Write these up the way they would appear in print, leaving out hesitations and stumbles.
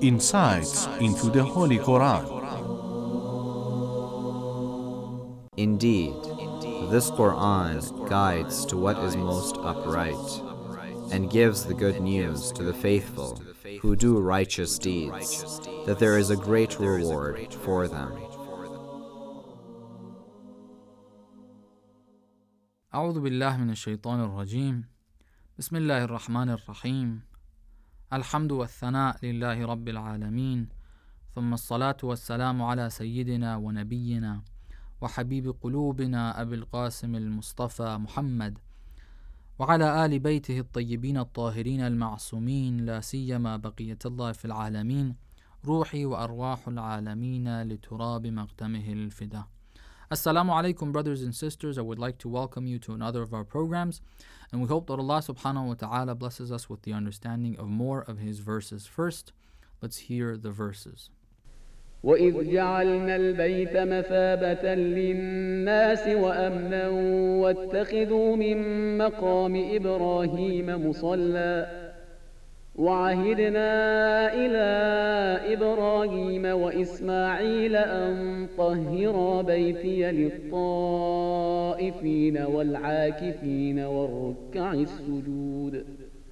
Insights into the Holy Quran. Indeed, this Quran guides to what is most upright and gives the good news to the faithful who do righteous deeds, that there is a great reward for them. أعوذ بالله من الشيطان الرجيم. بسم الله الرحمن الرحيم. الحمد والثناء لله رب العالمين، ثم الصلاة والسلام على سيدنا ونبينا وحبيب قلوبنا أبي القاسم المصطفى محمد وعلى آل بيته الطيبين الطاهرين المعصومين، لا سيما بقية الله في العالمين، روحي وأرواح العالمين لتراب مقدمه الفدا. Assalamu alaikum, brothers and sisters. I would like to welcome you to another of our programs, and we hope that Allah subhanahu wa ta'ala blesses us with the understanding of more of His verses. First, let's hear the verses. وَإِذْ جَعَلْنَا الْبَيْتَ مَثَابَةً لِلنَّاسِ وَأَمْنًا وَاتَّخِذُوا مِن مَّقَامِ إِبْرَاهِيمَ مُصَلًّى وعهدنا إلى إبراهيم وإسماعيل أن طهرا بيتي للطائفين والعاكفين والركع السجود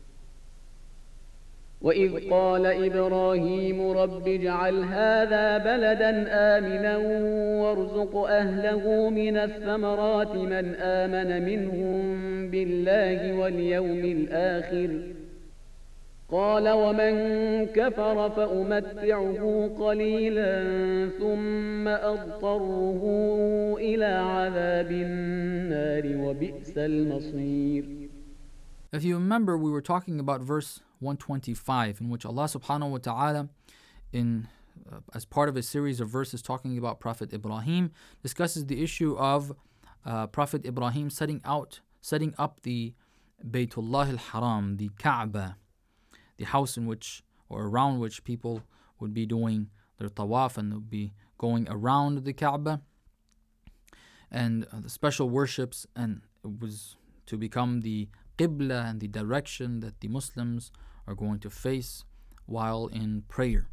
وإذ قال إبراهيم رب اجعل هذا بلدا آمنا وارزق أهله من الثمرات من آمن منهم بالله واليوم الآخر قال ومن كفر فأمتعه قليلا ثم أضطره إلى عذاب النار وبئس المصير. If you remember, we were talking about verse 125, in which Allah subhanahu wa ta'ala, as part of a series of verses talking about Prophet Ibrahim, discusses the issue of Prophet Ibrahim setting up the Baytullah al-Haram, the Kaaba, the house in which or around which people would be doing their tawaf and would be going around the Kaaba and the special worships, and it was to become the Qibla and the direction that the Muslims are going to face while in prayer.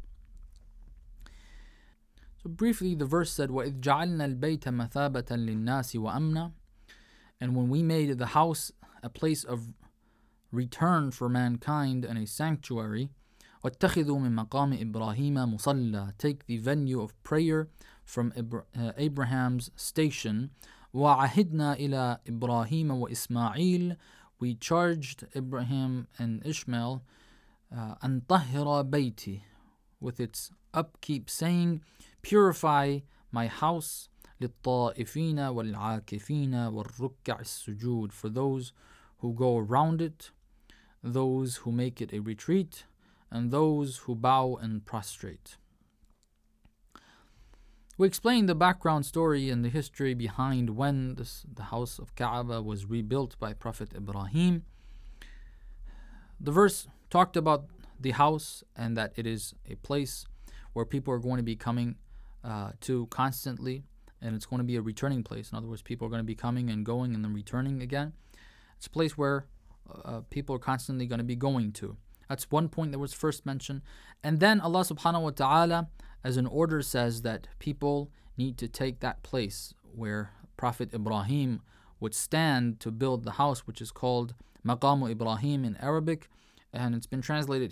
So briefly, the verse said, وَإِذْ جَعَلْنَا الْبَيْتَ مَثَابَةً لِلنَّاسِ وَأَمْنًا, and when we made the house a place of return for mankind and a sanctuary, وَاتَّخِذُوا مِن مَّقَامِ إِبْرَاهِيمَ مُصَلًّى, take the venue of prayer from Abraham's station. وَعَهِدْنَا إِلَى إِبْرَاهِيمَ وَإِسْمَاعِيلَ, we charged Ibrahim and Ishmael أَن طَهِّرَ بَيْتِي, with its upkeep, saying, purify my house, لِلطَّائِفِينَ وَالْعَاكِفِينَ وَالرُّكَّعِ السُّجُودِ, for those who go around it, those who make it a retreat, and those who bow and prostrate. We explained the background story and the history behind when the house of Kaaba was rebuilt by Prophet Ibrahim. The verse talked about the house and that it is a place where people are going to be coming to constantly, and it's going to be a returning place. In other words, people are going to be coming and going and then returning again. It's a place where people are constantly going to be going to. That's one point that was first mentioned. And then Allah subhanahu wa ta'ala, as an order, says that people need to take that place where Prophet Ibrahim would stand to build the house, which is called Maqamu Ibrahim in Arabic, and it's been translated